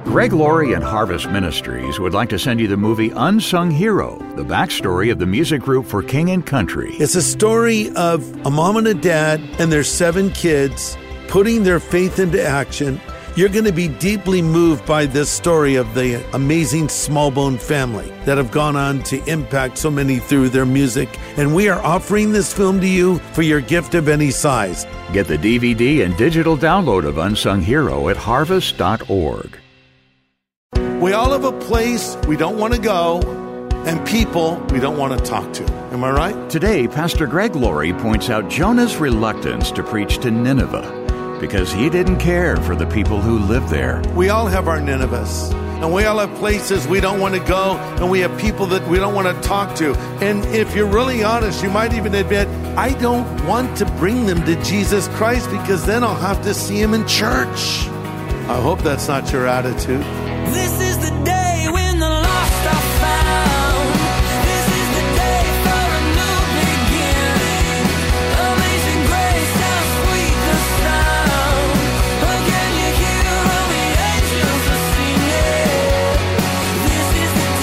Greg Laurie and Harvest Ministries would like to send you the movie Unsung Hero, the backstory of the music group for King and Country. It's a story of a mom and a dad and their 7 kids putting their faith into action. You're going to be deeply moved by this story of the amazing Smallbone family that have gone on to impact so many through their music. And we are offering this film to you for your gift of any size. Get the DVD and digital download of Unsung Hero at harvest.org. We all have a place we don't want to go and people we don't want to talk to. Am I right? Today, Pastor Greg Laurie points out Jonah's reluctance to preach to Nineveh because he didn't care for the people who lived there. We all have our Ninevehs, and we all have places we don't want to go, and we have people that we don't want to talk to. And if you're really honest, you might even admit, I don't want to bring them to Jesus Christ because then I'll have to see him in church. I hope that's not your attitude. This is the day when the lost are found. This is the day for a new beginning. Amazing grace, how sweet the sound. Again you hear all the angels are singing. This is the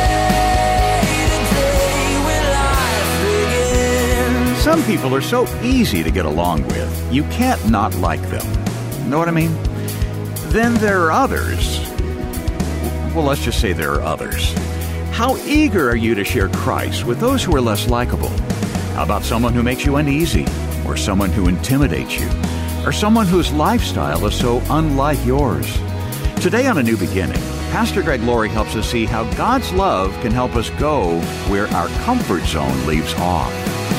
day when life begins. Some people are so easy to get along with, you can't not like them. Know what I mean? Then there are others. Well, let's just say there are others. How eager are you to share Christ with those who are less likable? How about someone who makes you uneasy, or someone who intimidates you, or someone whose lifestyle is so unlike yours? Today on A New Beginning, Pastor Greg Laurie helps us see how God's love can help us go where our comfort zone leaves off.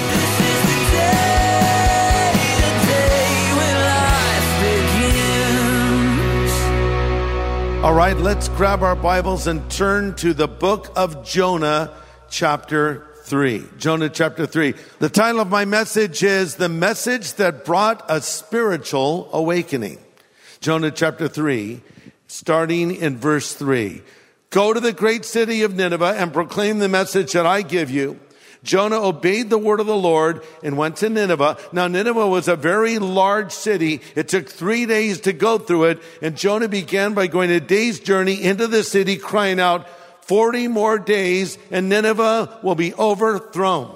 All right, let's grab our Bibles and turn to the book of Jonah, chapter 3. Jonah, chapter 3. The title of my message is The Message That Brought a Spiritual Awakening. Jonah, chapter 3, starting in verse 3. Go to the great city of Nineveh and proclaim the message that I give you. Jonah obeyed the word of the Lord and went to Nineveh. Now, Nineveh was a very large city. It took 3 days to go through it. And Jonah began by going a day's journey into the city, crying out, 40 more days and Nineveh will be overthrown.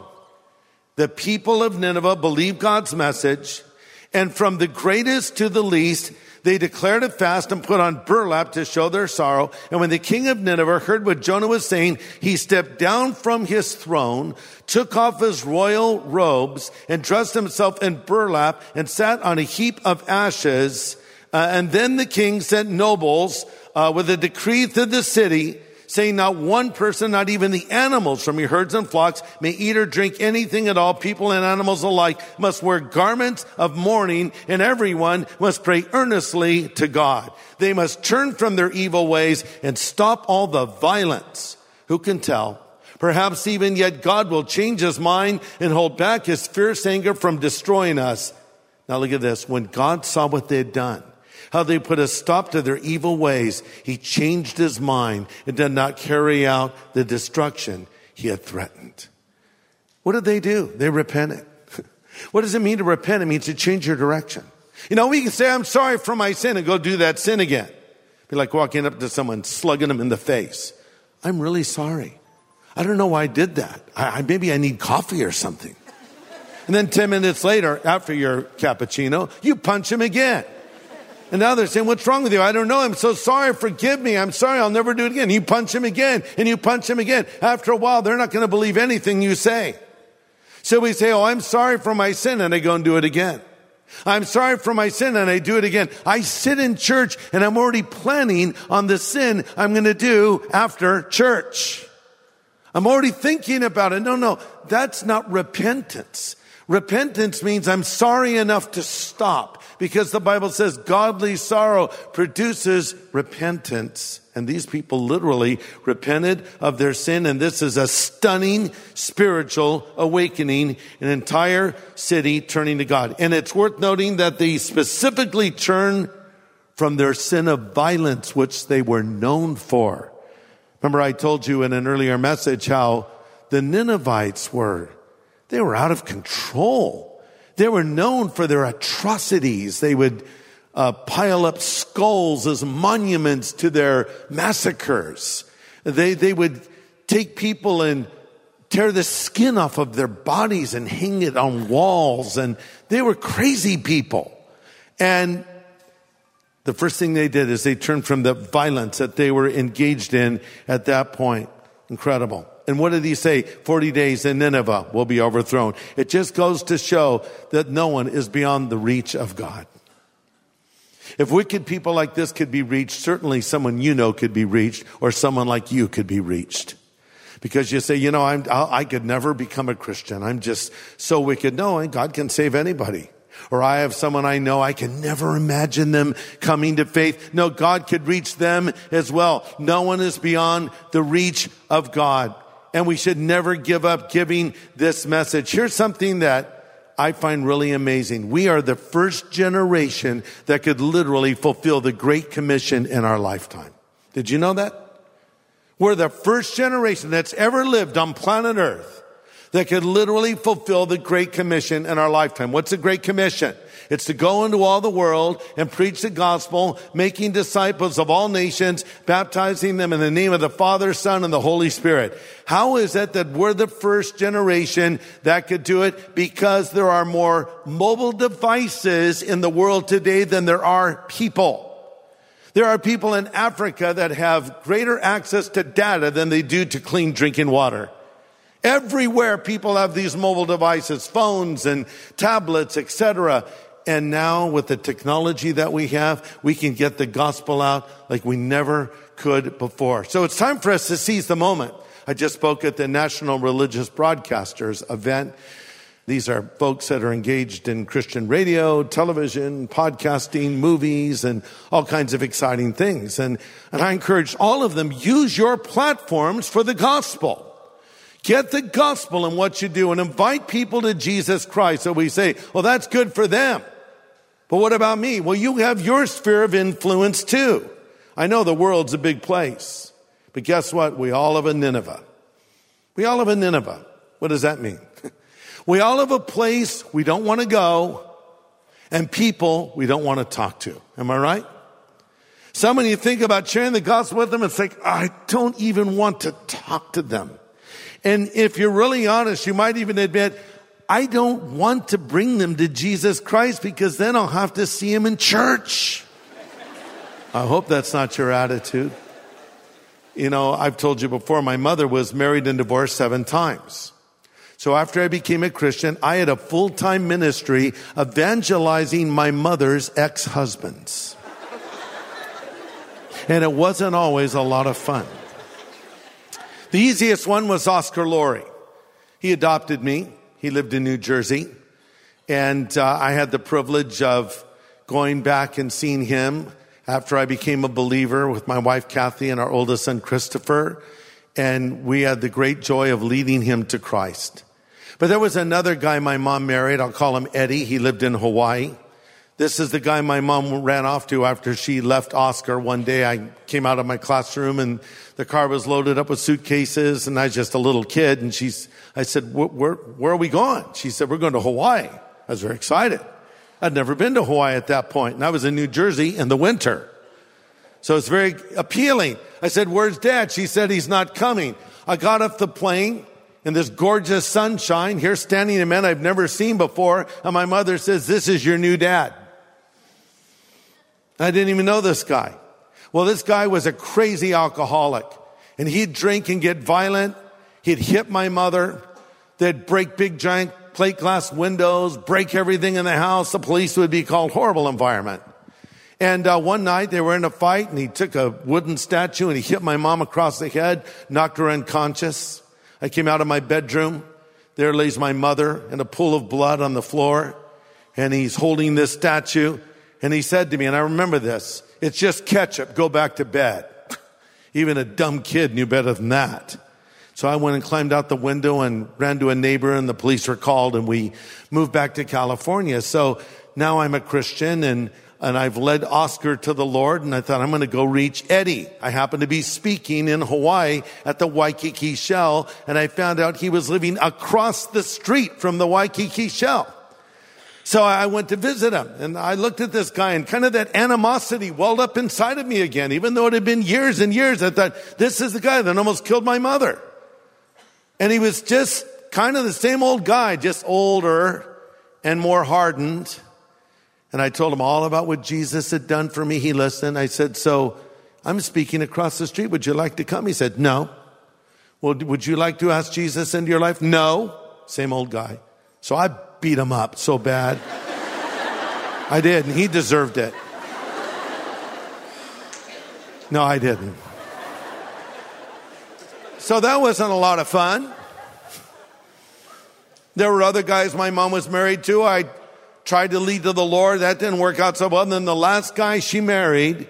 The people of Nineveh believed God's message. And from the greatest to the least, they declared a fast and put on burlap to show their sorrow. And when the king of Nineveh heard what Jonah was saying, he stepped down from his throne, took off his royal robes, and dressed himself in burlap and sat on a heap of ashes. And then the king sent nobles with a decree to the city, saying not one person, not even the animals from your herds and flocks, may eat or drink anything at all. People and animals alike must wear garments of mourning, and everyone must pray earnestly to God. They must turn from their evil ways and stop all the violence. Who can tell? Perhaps even yet God will change his mind and hold back his fierce anger from destroying us. Now look at this. When God saw what they had done, how they put a stop to their evil ways, he changed his mind and did not carry out the destruction he had threatened. What did they do? They repented. What does it mean to repent? It means to change your direction. You know, we can say, I'm sorry for my sin, and go do that sin again. Be like walking up to someone, slugging them in the face. I'm really sorry. I don't know why I did that. Maybe I need coffee or something. And then 10 minutes later, after your cappuccino, you punch him again. And now they're saying, what's wrong with you? I don't know. I'm so sorry. Forgive me. I'm sorry. I'll never do it again. You punch him again and you punch him again. After a while, they're not going to believe anything you say. So we say, oh, I'm sorry for my sin. And I go and do it again. I'm sorry for my sin. And I do it again. I sit in church and I'm already planning on the sin I'm going to do after church. I'm already thinking about it. No, that's not repentance. Repentance means I'm sorry enough to stop, because the Bible says godly sorrow produces repentance. And these people literally repented of their sin. And this is a stunning spiritual awakening, an entire city turning to God. And it's worth noting that they specifically turned from their sin of violence, which they were known for. Remember, I told you in an earlier message how the Ninevites were out of control. They were known for their atrocities. They would pile up skulls as monuments to their massacres. They would take people and tear the skin off of their bodies and hang it on walls. And they were crazy people. And the first thing they did is they turned from the violence that they were engaged in at that point. Incredible. And what did he say? 40 days and Nineveh will be overthrown. It just goes to show that no one is beyond the reach of God. If wicked people like this could be reached, certainly someone you know could be reached, or someone like you could be reached. Because you say, I could never become a Christian. I'm just so wicked. No, God can save anybody. Or I have someone I know, I can never imagine them coming to faith. No, God could reach them as well. No one is beyond the reach of God. And we should never give up giving this message. Here's something that I find really amazing. We are the first generation that could literally fulfill the Great Commission in our lifetime. Did you know that? We're the first generation that's ever lived on planet Earth that could literally fulfill the Great Commission in our lifetime. What's the Great Commission? It's to go into all the world and preach the gospel, making disciples of all nations, baptizing them in the name of the Father, Son, and the Holy Spirit. How is it that we're the first generation that could do it? Because there are more mobile devices in the world today than there are people. There are people in Africa that have greater access to data than they do to clean drinking water. Everywhere people have these mobile devices, phones and tablets, etc. And now with the technology that we have, we can get the gospel out like we never could before. So it's time for us to seize the moment. I just spoke at the National Religious Broadcasters event. These are folks that are engaged in Christian radio, television, podcasting, movies, and all kinds of exciting things. And I encourage all of them, use your platforms for the gospel. Get the gospel in what you do and invite people to Jesus Christ. So we say, well, that's good for them. But what about me? Well, you have your sphere of influence too. I know the world's a big place. But guess what? We all have a Nineveh. We all have a Nineveh. What does that mean? We all have a place we don't want to go and people we don't want to talk to. Am I right? Some of you think about sharing the gospel with them and think, I don't even want to talk to them. And if you're really honest, you might even admit, I don't want to bring them to Jesus Christ because then I'll have to see him in church. I hope that's not your attitude. I've told you before, my mother was married and divorced 7 times. So after I became a Christian, I had a full-time ministry evangelizing my mother's ex-husbands. And it wasn't always a lot of fun. The easiest one was Oscar Laurie. He adopted me. He lived in New Jersey. And I had the privilege of going back and seeing him after I became a believer with my wife, Kathy, and our oldest son, Christopher. And we had the great joy of leading him to Christ. But there was another guy my mom married. I'll call him Eddie. He lived in Hawaii. This is the guy my mom ran off to after she left Oscar. One day I came out of my classroom and the car was loaded up with suitcases and I was just a little kid. And I said, where are we going? She said, we're going to Hawaii. I was very excited. I'd never been to Hawaii at that point. And I was in New Jersey in the winter. So it's very appealing. I said, where's Dad? She said, he's not coming. I got off the plane in this gorgeous sunshine. Here standing a man I've never seen before. And my mother says, this is your new dad. I didn't even know this guy. Well, this guy was a crazy alcoholic. And he'd drink and get violent. He'd hit my mother. They'd break big giant plate glass windows, break everything in the house. The police would be called. Horrible environment. And one night they were in a fight and he took a wooden statue and he hit my mom across the head, knocked her unconscious. I came out of my bedroom. There lays my mother in a pool of blood on the floor. And he's holding this statue. And he said to me, and I remember this, it's just ketchup. Go back to bed. Even a dumb kid knew better than that. So I went and climbed out the window and ran to a neighbor and the police were called and we moved back to California. So now I'm a Christian and I've led Oscar to the Lord and I thought I'm going to go reach Eddie. I happened to be speaking in Hawaii at the Waikiki Shell and I found out he was living across the street from the Waikiki Shell. So I went to visit him, and I looked at this guy, and kind of that animosity welled up inside of me again. Even though it had been years and years, I thought, this is the guy that almost killed my mother. And he was just kind of the same old guy, just older and more hardened. And I told him all about what Jesus had done for me. He listened. I said, so I'm speaking across the street. Would you like to come? He said, no. Well, would you like to ask Jesus into your life? No. Same old guy. So I beat him up so bad. I did, and he deserved it. No, I didn't. So that wasn't a lot of fun. There were other guys my mom was married to. I tried to lead to the Lord. That didn't work out so well. And then the last guy she married,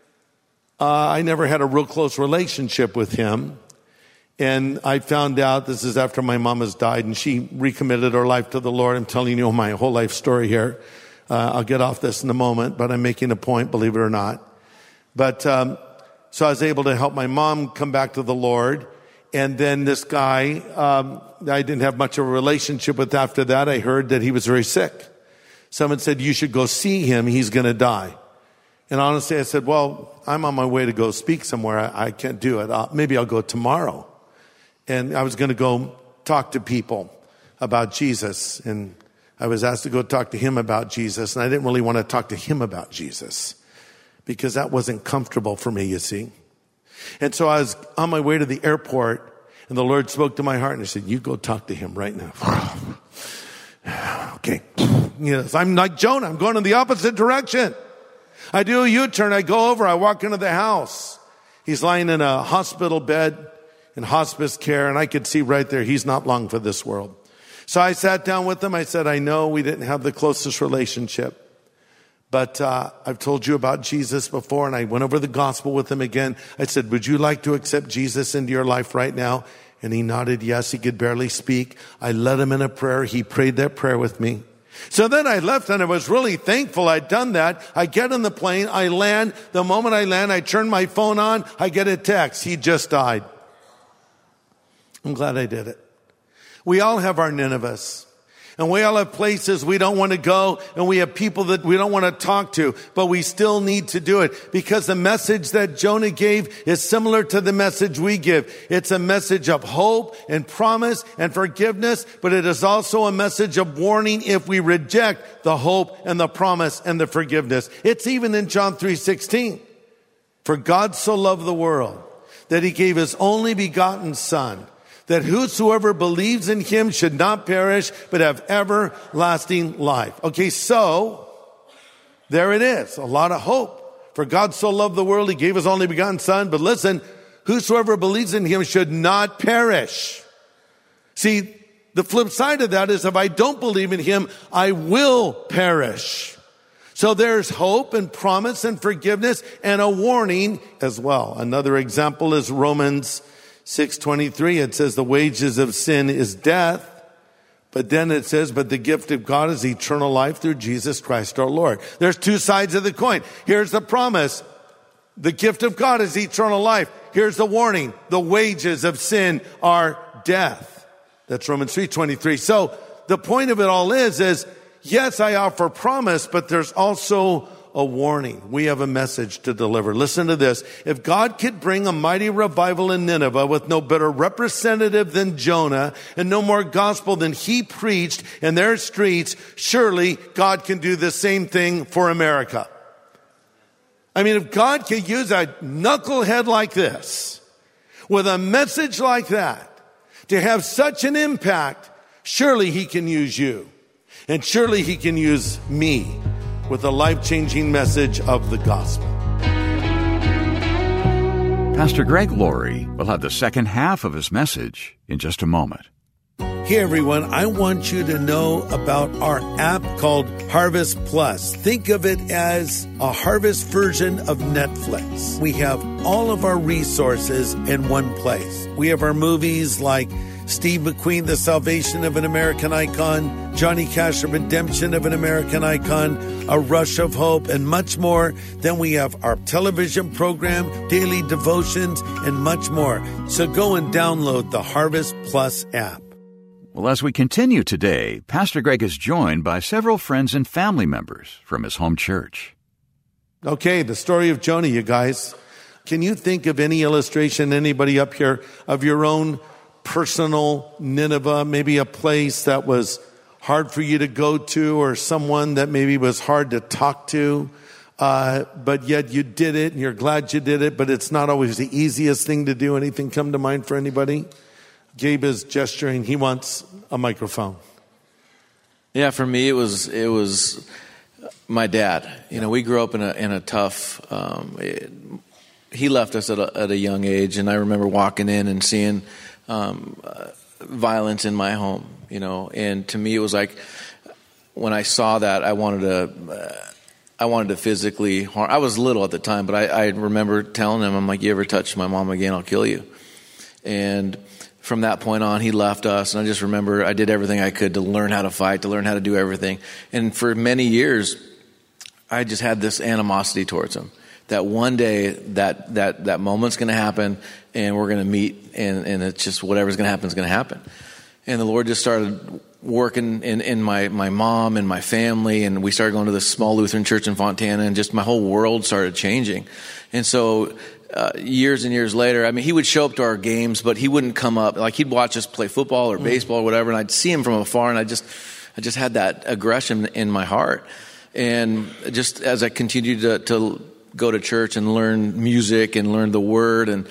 I never had a real close relationship with him. And I found out, this is after my mom has died, and she recommitted her life to the Lord. I'm telling you my whole life story here. I'll get off this in a moment, but I'm making a point, believe it or not. But so I was able to help my mom come back to the Lord. And then this guy, I didn't have much of a relationship with after that. I heard that he was very sick. Someone said, you should go see him. He's going to die. And honestly, I said, well, I'm on my way to go speak somewhere. I can't do it. Maybe I'll go tomorrow. And I was going to go talk to people about Jesus. And I was asked to go talk to him about Jesus. And I didn't really want to talk to him about Jesus because that wasn't comfortable for me, you see. And so I was on my way to the airport, and the Lord spoke to my heart, and he said, you go talk to him right now. Okay. So I'm like Jonah. I'm going in the opposite direction. I do a U-turn. I go over. I walk into the house. He's lying in a hospital bed in hospice care, and I could see right there he's not long for this world. So I sat down with him. I said, I know we didn't have the closest relationship, but I've told you about Jesus before, and I went over the gospel with him again. I said, would you like to accept Jesus into your life right now? And he nodded yes. He could barely speak. I led him in a prayer. He prayed that prayer with me. So then I left, and I was really thankful I'd done that. I get on the plane. I land. The moment I land, I turn my phone on. I get a text. He just died. I'm glad I did it. We all have our Ninevehs. And we all have places we don't want to go, and we have people that we don't want to talk to, but we still need to do it because the message that Jonah gave is similar to the message we give. It's a message of hope and promise and forgiveness, but it is also a message of warning if we reject the hope and the promise and the forgiveness. It's even in John 3:16. For God so loved the world that he gave his only begotten Son, that whosoever believes in him should not perish, but have everlasting life. Okay, so there it is. A lot of hope. For God so loved the world, he gave his only begotten Son. But listen, whosoever believes in him should not perish. See, the flip side of that is if I don't believe in him, I will perish. So there's hope and promise and forgiveness and a warning as well. Another example is Romans 6:23, it says the wages of sin is death. But then it says, but the gift of God is eternal life through Jesus Christ our Lord. There's two sides of the coin. Here's the promise. The gift of God is eternal life. Here's the warning. The wages of sin are death. That's Romans 3:23. So the point of it all is yes, I offer promise, but there's also a warning. We have a message to deliver. Listen to this. If God could bring a mighty revival in Nineveh with no better representative than Jonah and no more gospel than he preached in their streets, surely God can do the same thing for America. I mean, if God could use a knucklehead like this with a message like that to have such an impact, surely he can use you. And surely he can use me with a life-changing message of the gospel. Pastor Greg Laurie will have the second half of his message in just a moment. Hey everyone, I want you to know about our app called Harvest Plus. Think of it as a Harvest version of Netflix. We have all of our resources in one place. We have our movies like Steve McQueen, The Salvation of an American Icon, Johnny Cash, The Redemption of an American Icon, A Rush of Hope, and much more. Then we have our television program, daily devotions, and much more. So go and download the Harvest Plus app. Well, as we continue today, Pastor Greg is joined by several friends and family members from his home church. Okay, the story of Jonah, you guys. Can you think of any illustration, anybody up here, of your own personal Nineveh, maybe a place that was hard for you to go to, or someone that maybe was hard to talk to, but yet you did it and you're glad you did it, but it's not always the easiest thing to do? Anything come to mind for anybody? Gabe is gesturing. He wants a microphone. Yeah, for me, it was my dad. You know, we grew up in a tough. He left us at a young age, and I remember walking in and seeing violence in my home. You know, and to me, it was like when I saw that, I wanted to physically harm. I was little at the time, but I remember telling him, I'm like, "You ever touch my mom again, I'll kill you." And from that point on, he left us, and I just remember I did everything I could to learn how to fight, to learn how to do everything. And for many years, I just had this animosity towards him. That one day, that moment's going to happen, and we're going to meet, and it's just whatever's going to happen is going to happen. And the Lord just started working in my mom and my family, and we started going to this small Lutheran church in Fontana, and just my whole world started changing. And so years and years later, I mean, he would show up to our games, but he wouldn't come up. Like, he'd watch us play football or baseball or whatever, and I'd see him from afar, and I just had that aggression in my heart. And just as I continued to go to church and learn music and learn the Word, and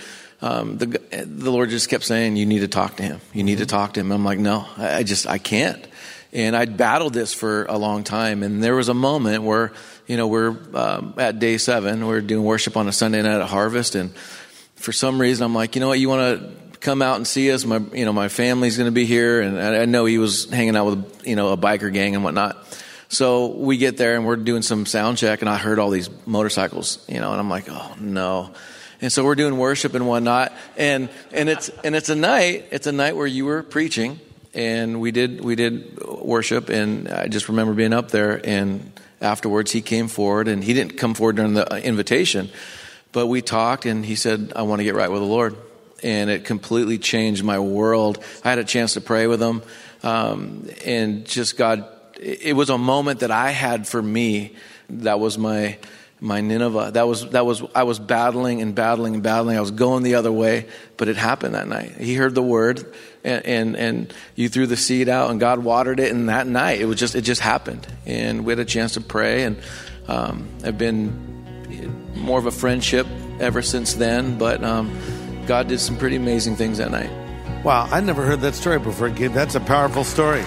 the Lord just kept saying, "You need to talk to him. You need to talk to him." I'm like, "No, I can't." And I'd battled this for a long time. And there was a moment where, you know, we're at day 7. We're doing worship on a Sunday night at Harvest. And for some reason, I'm like, "You know what? You want to come out and see us? My family's going to be here." And I know he was hanging out with, you know, a biker gang and whatnot. So we get there and we're doing some sound check, and I heard all these motorcycles, you know, and I'm like, "Oh no." And so we're doing worship and whatnot, and it's a night where you were preaching, and we did worship, and I just remember being up there, and afterwards he came forward, and he didn't come forward during the invitation, but we talked, and he said, "I want to get right with the Lord," and it completely changed my world. I had a chance to pray with him, and just God, it was a moment that I had for me. That was my Nineveh. That was I was battling and battling and battling. I was going the other way, but it happened that night. He heard the word, and you threw the seed out, and God watered it. And that night, it just happened, and we had a chance to pray. And I've been more of a friendship ever since then. But God did some pretty amazing things that night. Wow, I never heard that story before, Gabe. That's a powerful story.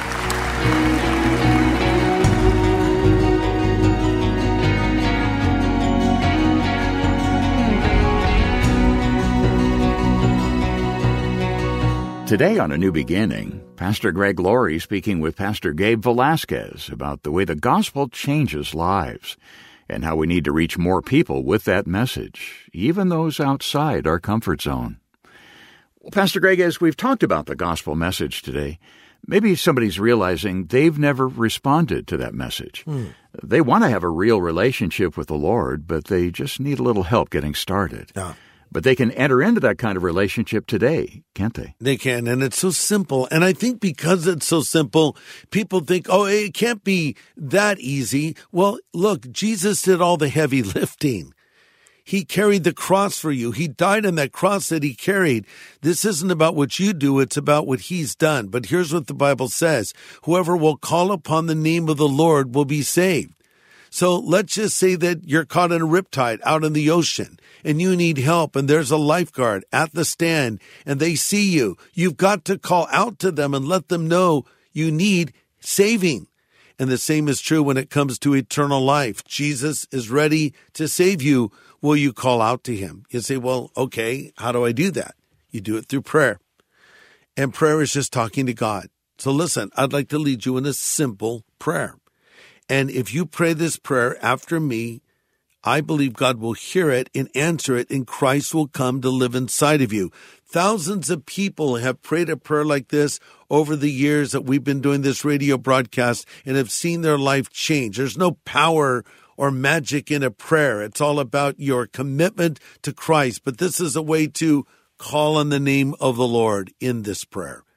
Today on A New Beginning, Pastor Greg Laurie speaking with Pastor Gabe Velasquez about the way the gospel changes lives and how we need to reach more people with that message, even those outside our comfort zone. Well, Pastor Greg, as we've talked about the gospel message today, maybe somebody's realizing they've never responded to that message. They want to have a real relationship with the Lord, but they just need a little help getting started. Yeah. But they can enter into that kind of relationship today, can't they? They can, and it's so simple. And I think because it's so simple, people think, "Oh, it can't be that easy." Well, look, Jesus did all the heavy lifting. He carried the cross for you. He died on that cross that he carried. This isn't about what you do. It's about what he's done. But here's what the Bible says. Whoever will call upon the name of the Lord will be saved. So let's just say that you're caught in a riptide out in the ocean and you need help, and there's a lifeguard at the stand and they see you. You've got to call out to them and let them know you need saving. And the same is true when it comes to eternal life. Jesus is ready to save you. Will you call out to him? You say, "Well, okay, how do I do that?" You do it through prayer. And prayer is just talking to God. So listen, I'd like to lead you in a simple prayer. And if you pray this prayer after me, I believe God will hear it and answer it, and Christ will come to live inside of you. Thousands of people have prayed a prayer like this over the years that we've been doing this radio broadcast and have seen their life change. There's no power or magic in a prayer. It's all about your commitment to Christ. But this is a way to call on the name of the Lord in this prayer.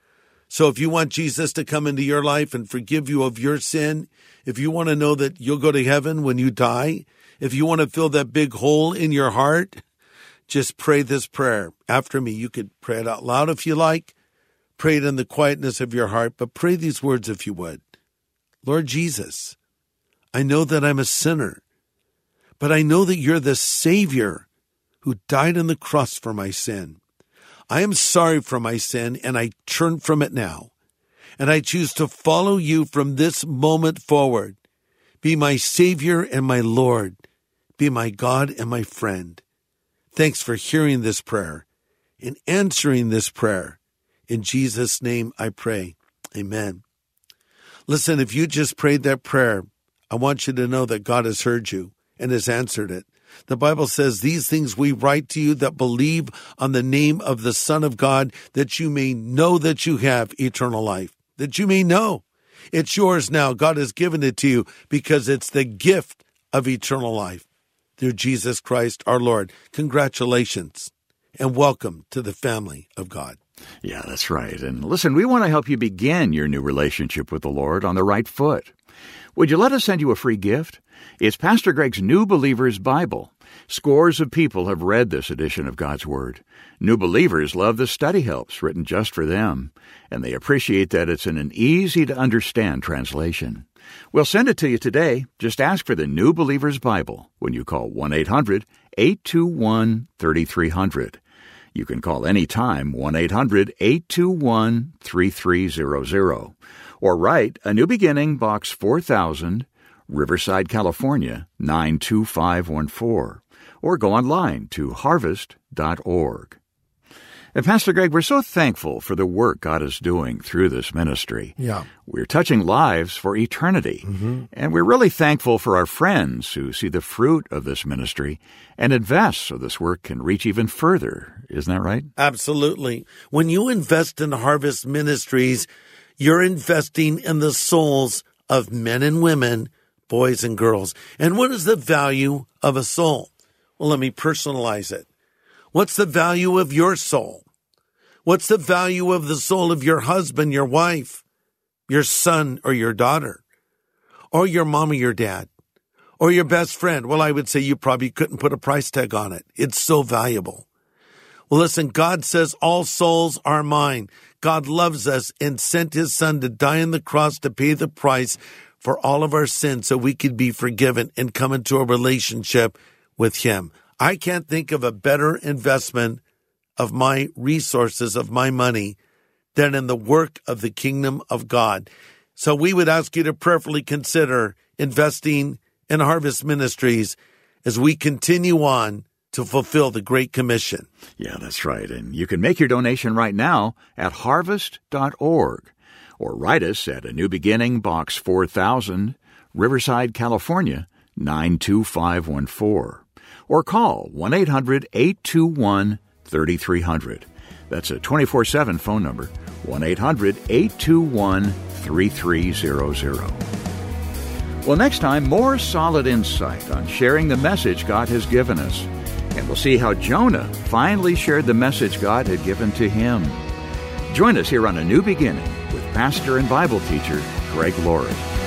So if you want Jesus to come into your life and forgive you of your sin, if you want to know that you'll go to heaven when you die, if you want to fill that big hole in your heart, just pray this prayer after me. You could pray it out loud if you like. Pray it in the quietness of your heart, but pray these words if you would. Lord Jesus, I know that I'm a sinner, but I know that you're the Savior who died on the cross for my sin. I am sorry for my sin, and I turn from it now. And I choose to follow you from this moment forward. Be my Savior and my Lord. Be my God and my friend. Thanks for hearing this prayer and answering this prayer. In Jesus' name I pray. Amen. Listen, if you just prayed that prayer, I want you to know that God has heard you and has answered it. The Bible says, these things we write to you that believe on the name of the Son of God, that you may know that you have eternal life, that you may know. It's yours now. God has given it to you because it's the gift of eternal life through Jesus Christ our Lord. Congratulations and welcome to the family of God. Yeah, that's right. And listen, we want to help you begin your new relationship with the Lord on the right foot. Would you let us send you a free gift? It's Pastor Greg's New Believers Bible. Scores of people have read this edition of God's Word. New believers love the study helps written just for them, and they appreciate that it's in an easy-to-understand translation. We'll send it to you today. Just ask for the New Believers Bible when you call 1-800-821-3300. You can call anytime, 1-800-821-3300. Or write A New Beginning, Box 4000, Riverside, California, 92514. Or go online to harvest.org. And Pastor Greg, we're so thankful for the work God is doing through this ministry. Yeah. We're touching lives for eternity. Mm-hmm. And we're really thankful for our friends who see the fruit of this ministry and invest so this work can reach even further. Isn't that right? Absolutely. When you invest in Harvest Ministries, you're investing in the souls of men and women, boys and girls. And what is the value of a soul? Well, let me personalize it. What's the value of your soul? What's the value of the soul of your husband, your wife, your son or your daughter, or your mom or your dad, or your best friend? Well, I would say you probably couldn't put a price tag on it. It's so valuable. Well, listen, God says all souls are mine. God loves us and sent his son to die on the cross to pay the price for all of our sins so we could be forgiven and come into a relationship with him. I can't think of a better investment of my resources, of my money, than in the work of the kingdom of God. So we would ask you to prayerfully consider investing in Harvest Ministries as we continue on to fulfill the Great Commission. Yeah, that's right. And you can make your donation right now at harvest.org or write us at A New Beginning, Box 4000, Riverside, California, 92514. Or call 1-800-821-3300. That's a 24/7 phone number, 1-800-821-3300. Well, next time, more solid insight on sharing the message God has given us. And we'll see how Jonah finally shared the message God had given to him. Join us here on A New Beginning with pastor and Bible teacher Greg Laurie.